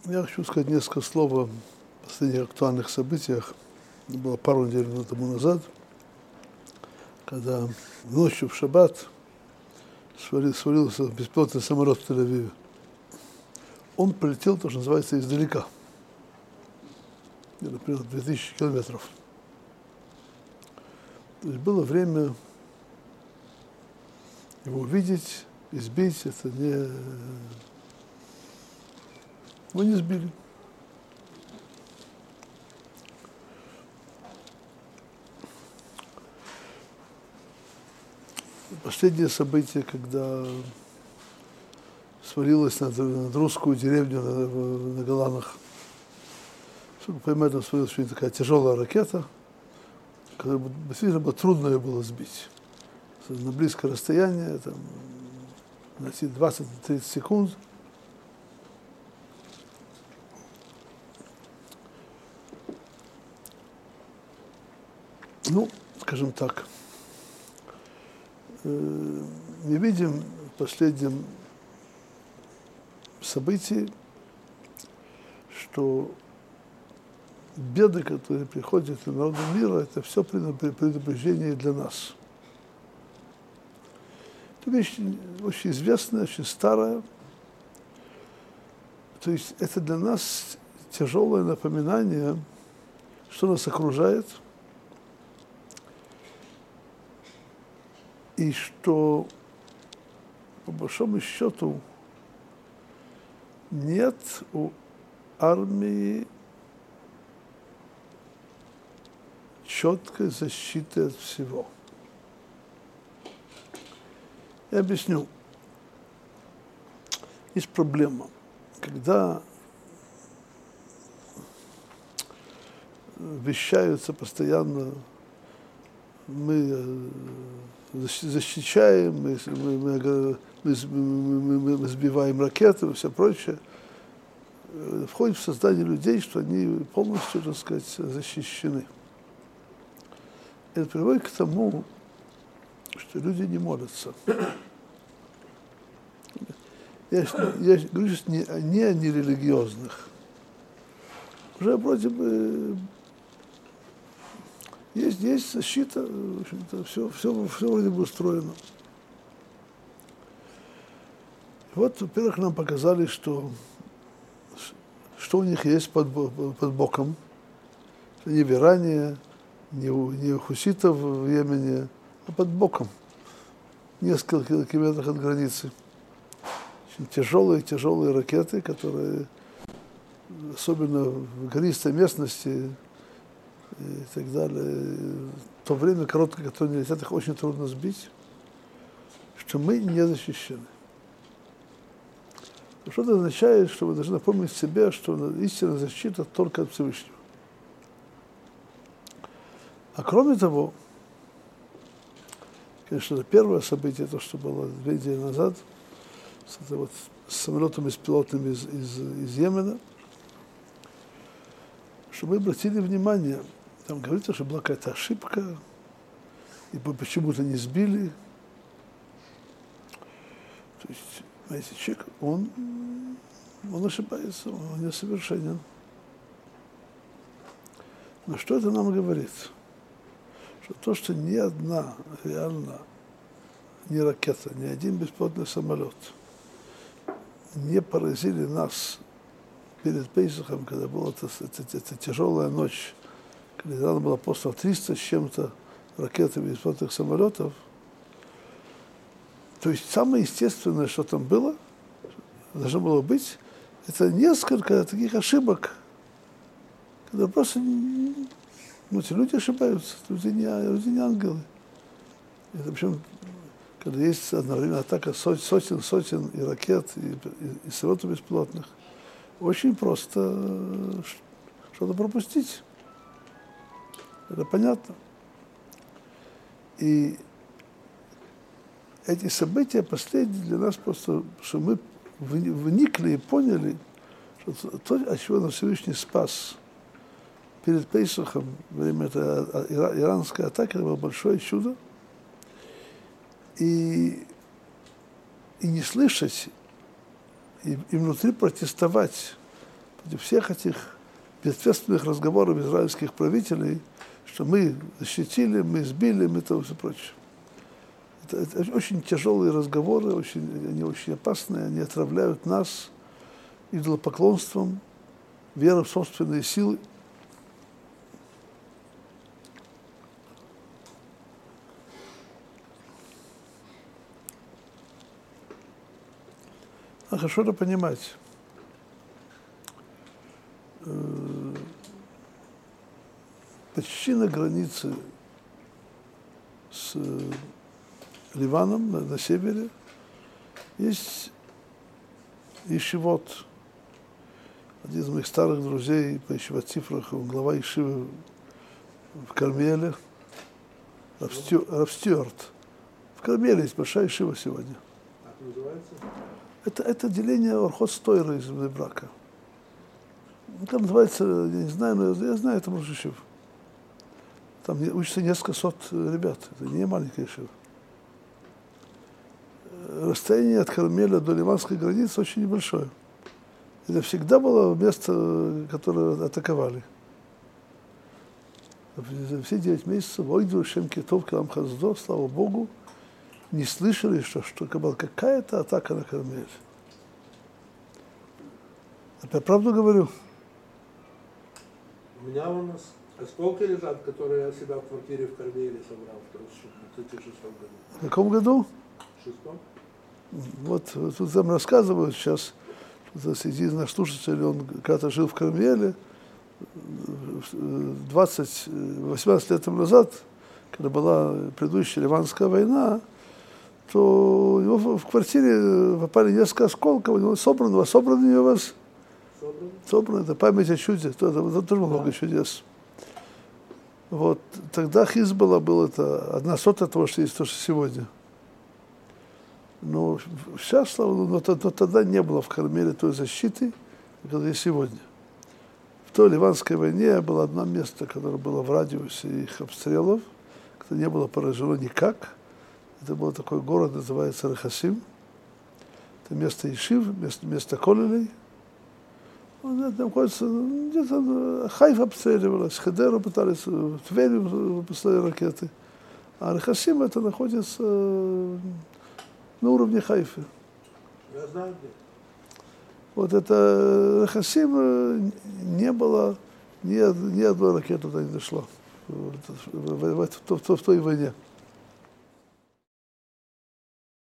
Я хочу сказать несколько слов о последних актуальных событиях. Это было пару недель тому назад, когда ночью в шаббат свалился беспилотный самолет в Тель-Авиве. Он полетел, то, что называется, издалека, примерно 2000 километров. То есть было время его увидеть, избить, это не... Его не сбили. Последнее событие, когда свалилась над русскую деревню на Голанах. Чтобы понимать, там свалилась очень такая тяжелая ракета, которую действительно трудно ее было сбить. На близкое расстояние, там, на 20-30 секунд. Ну, скажем так, мы видим в последнем событии, что беды, которые приходят на народы мира, это все предупреждение для нас. Это вещь очень известная, очень старая. То есть это для нас тяжелое напоминание, что нас окружает, и что, по большому счету, нет у армии четкой защиты от всего. Я объясню. Есть проблема. Когда вещаются постоянно, мы защищаем, мы сбиваем ракеты и все прочее, входит в сознание людей, что они полностью, так сказать, защищены. Это приводит к тому, что люди не молятся. Я говорю сейчас не о нерелигиозных. Уже вроде бы есть защита, в общем-то, все вроде бы устроено. И вот, во-первых, нам показали, что у них есть под боком. Не в Иране, не у хуситов в Йемене, а под боком, в нескольких километрах от границы. Очень тяжелые ракеты, которые, особенно в гористой местности и так далее, в то время короткое, которое не летят, их очень трудно сбить, что мы не защищены. Что это означает, что вы должны напомнить себе, что истинная защита только от Всевышнего. А кроме того, конечно, это первое событие, то, что было 2 недели назад, с самолетом беспилотным из Йемена, что мы обратили внимание, там говорится, что была какая-то ошибка, и почему-то не сбили. То есть, знаете, человек, он ошибается, он несовершенен. Но что это нам говорит? Что то, что ни одна реально, ни ракета, ни один беспилотный самолет не поразили нас перед Пейсахом, когда была эта тяжелая ночь, когда надо было послано 300 с чем-то ракет и беспилотных самолетов. То есть самое естественное, что там было, должно было быть, это несколько таких ошибок, когда просто люди ошибаются, люди не ангелы. Это, причем, когда есть одновременно атака сотен и ракет, и самолетов беспилотных, очень просто что-то пропустить. Это понятно. И эти события последние для нас просто, что мы вникли и поняли, что то, от чего нас Всевышний спас перед Пейсахом, во время этой иранской атаки, это было большое чудо. И не слышать, и внутри протестовать против всех этих безответственных разговоров израильских правителей, что мы защитили, мы сбили, мы то и все прочее. Это очень тяжелые разговоры, они очень опасные, они отравляют нас идолопоклонством, верой в собственные силы. А хорошо это понимать. Почти на границе с Ливаном, на севере, есть ешивот. Один из моих старых друзей по ешивот-цифрах, он глава ешивы в Кармеле, Рав Стюарт. В Кармеле есть большая ешива сегодня. Как называется? Это деление Орхот-Стойра из брака. Как называется, я не знаю, но я знаю, это может ешив. Там учатся несколько сот ребят, это не маленькая ешива. Расстояние от Кармеля до ливанской границы очень небольшое. Это всегда было место, которое атаковали. За все 9 месяцев, ойду, шем китов, килам хаздо, слава Богу, не слышали, что была какая-то атака на Кармель. Я правду говорю. У меня у нас осколки лежат, которые я себя в квартире в Кармеле собрал в 2006 году. В каком году? В 2006? Вот тут нам рассказывают сейчас, что среди наш слушатель, он когда-то жил в Кармеле, 18 лет назад, когда была предыдущая Ливанская война, то у него в квартире попали несколько осколков, у него собраны у вас? Собрано, это память о чуде, это тоже много чудес. Вот, тогда Хизбалла был это 1/100 того, что есть то, что сегодня. Но сейчас, но тогда не было в Кармеле той защиты, которая есть сегодня. В той ливанской войне было одно место, которое было в радиусе их обстрелов, которое не было поражено никак. Это был такой город, называется Рехасим. Это место Ешив, место Колелей. Он находится, где-то Хайф обстреливалась, Хедеру пытались, в Тверь выпускали ракеты. А Рехасим это находится на уровне Хайфы. Я знаю где. Вот это Рехасим не было, ни одной ракеты туда не дошло в той войне.